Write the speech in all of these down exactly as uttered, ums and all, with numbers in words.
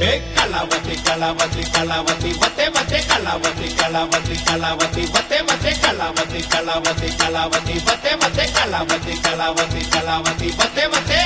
కళావతి కళావతి కళావతి వతే వతే కళావతి కళావతి కళావతి వతే వతే కళావతి కళావతి కళావతి వతే వతే కళావతి కళావతి కళావతి వతే వతే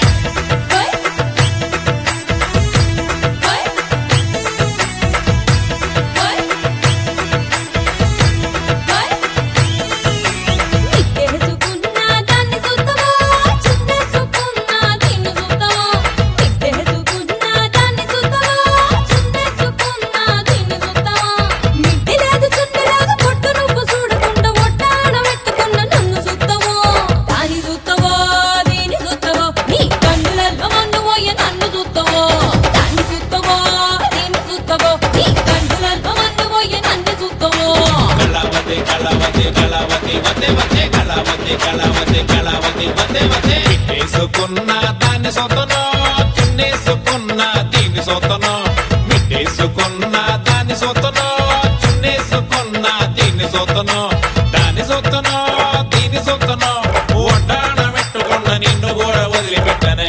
కళావతి కళావతి వతే వతే మిట్టేసుకున్న దాన్ని సొతనో చున్నేసుకున్న దీన్ని సొతనో మిట్టేసుకున్న దాన్ని సొతనో చున్నేసుకున్న దీన్ని సొతనో దాన్ని సొతనో దీన్ని సొతనో ఒడ్డాన పెట్టుకున్న నిన్ను కూడా వదిలిపెట్టనే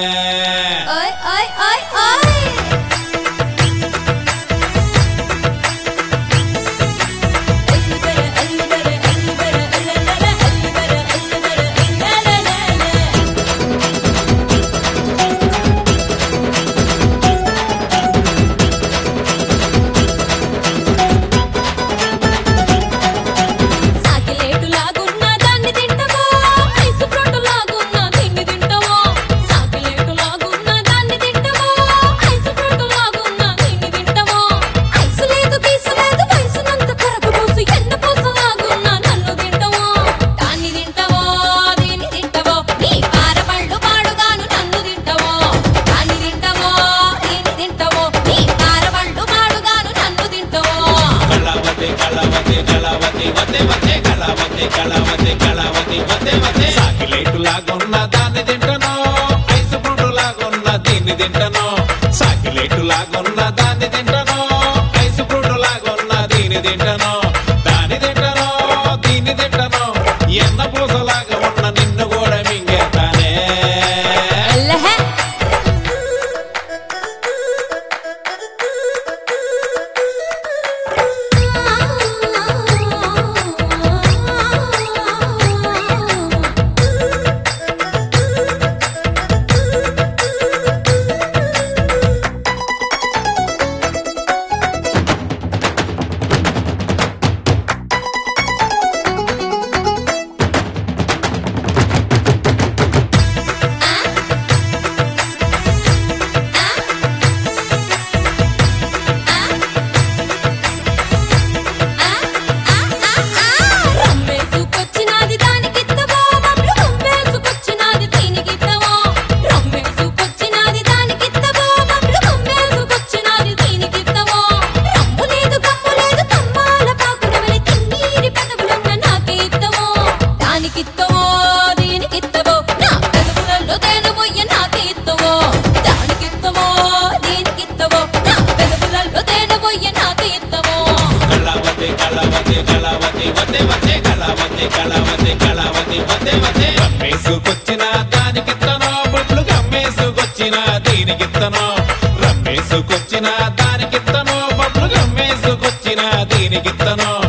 కళావతి కళావతి వతే వతే సాకిలేటు లాగున్న దాన్ని తింటనో ఐసు ఫ్రూట్ లాగున్న దీన్ని తింటనో సాకిలేటు లాగున్న దాన్ని తింటనో ఐసు ఫ్రూట్ లాగున్న దీన్ని తింటనో దాన్ని తింటనో దీన్ని తింటనో ఎన్న పూసలాగా ఉన్న నిన్ను కూడా మింగేస్తానే కళావతి కళావతి వతే వతే కళావతి కళావతి కళావతి వతే వతే రమ్మేసుకొచ్చిన దానికిత్తనో బొట్లు గమ్మేసుకొచ్చిన దీనికిత్తనో రమ్మేసుకొచ్చిన దానికిత్తనో బొట్లు గమ్మేసుకొచ్చిన దీనికిత్తనో